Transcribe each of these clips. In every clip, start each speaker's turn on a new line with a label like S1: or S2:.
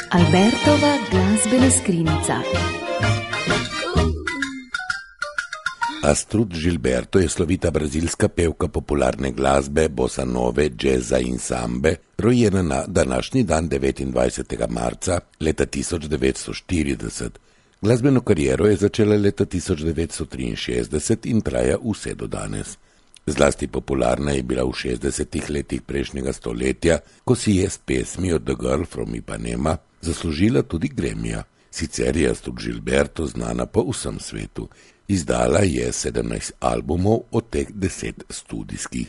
S1: Albertova glasbena skrinjica.
S2: Astrud Gilberto je slovita brazilska pevka popularne glasbe, bossa nove, džeza in sambe, rojena na današnji dan 29. marca leta 1940. Glasbeno kariero je začela leta 1963 in traja vse do danes. Zlasti popularna je bila v 60. letih prejšnjega stoletja, ko si je s pesmijo The Girl from Ipanema zaslužila tudi Gramija. Sicer je Astrud Gilberto znana po vsem svetu. Izdala je 17 albumov, od teh 10 studijskih.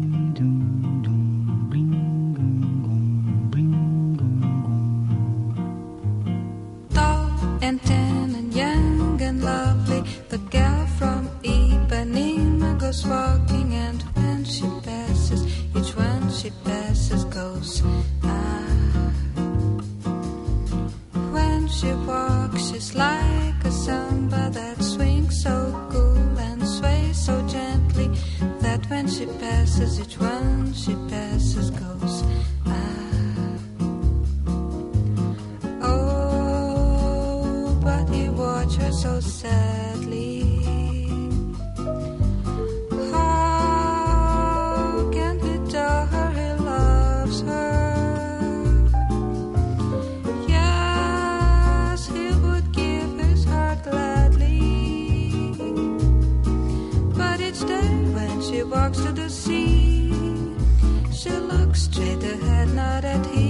S3: Tall and tan and young and lovely, the girl from Ipanema goes walking, and when she passes, each one she passes goes When she walks, she's like a samba that swings so cool and sways so gently, that when she passes, each one she passes goes Oh, but he watched her so sadly. How can he tell her he loves her? She walks to the sea, she looks straight ahead, not at him.